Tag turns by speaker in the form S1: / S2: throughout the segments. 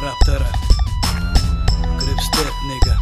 S1: Раптора Крипстеп, nigga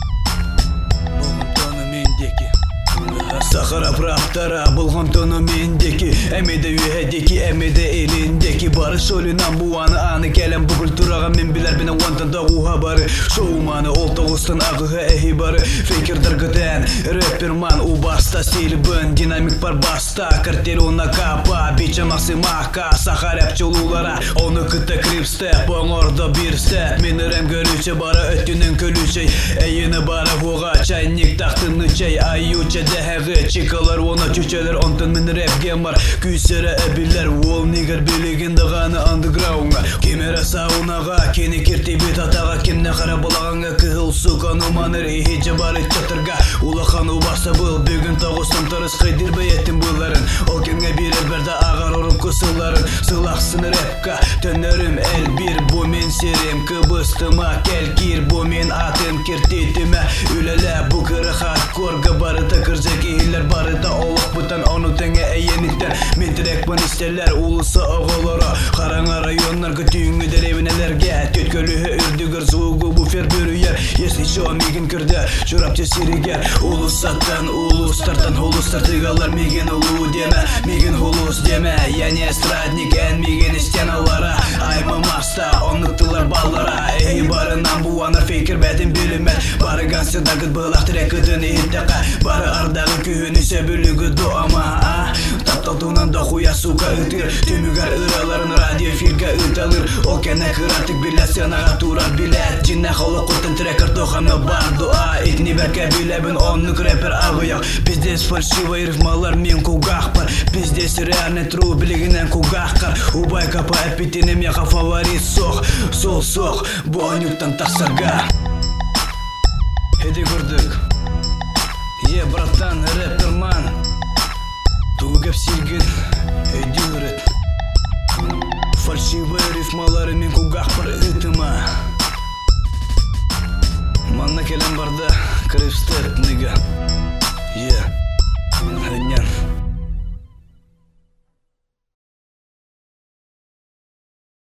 S1: Болғым тоны мендеки Сахарап раптора Болғым тоны мендеки Әмеде үйедеки, әмеде еліндеки Бары шолинан буаны аны кәлем Бүкіл тұраға мен білер бені онтан дағуға бары Шоуманы ол тоғыстан ағыға әхи бары Фейкердер гүден, рэперман убаста Стилбін, динамик бар баста Картел уна капа, бича максимака Сахарап чолулара, оны күтті крипстеп Оңорда бір степ, мен өрем көрүче Бары өттінің көлүчей Әйіні бары хуға, чайник тақтыны чай Айюча дәхәгі, чикалар оны чүчелер Онтын мен рэп гемар, күйсері әбілер Ол нигер билеген дағаны андеграунға Кемері саунаға, кені керте бет атаға Кемне қара балағанға кығыл суқан Уманыр ехеже бары чатырға Улахан убаса бұл, бүгін тағыстан тұрыс Қайдыр бәйеттін бұларын Ол кемге бірер берді ағар ұрып күсыларын Сылақсын рэпка, төнерім әл бір Бұ мен серем, кыбыстыма кәл кир Бұ мен атым кертетіме Үлелі бұ кірі хардкорға Барыта кірзек ейлер, барыта олық бұтан Оны тәңе әйеніктен Мен тірекпін істелер, улысы оғылары Қараңа районлар күтүйіңі дәревінелерге Төткөлігі үрдігір зуғы буфер бүріер Если шо меген кірді, жұрапте сирігер Улысаттан, улыстартан, улыстар тыгалар Меген улу деме, меген улус деме Яне эстрадник, ән меген стеналара Айма маста, онықтылар баллара Эй барынан буанар фейкер бәдін білімет Бары гансы дағыт бұлақ тірекідің еттеқа Бары ардағы күйін ісе бүлігі доама Тапталтуынан да хуя сука үтір Түмігар ұраларын радиофирға үталыр Ол кәне қыратық білет, сенаға турар білет Жинна қолы құртын трекер тоқамы бар дуа Итни бәрке білебін, онық рэпер ағыяқ Біздес фальшивый рифмалар мен кугақ бар Біздес реальный тру білігінен кугақ қар Убай капа әппетінем яқа фаворит соқ Сол соқ, бұанюктан тақсарға Хеде көрдік Е, братан, рэперман Тугап сирген, өйді өрет Фальшивый рифмалары мен кугақ бар үтіма Манна келем барда, крипстеп, nigga Yeah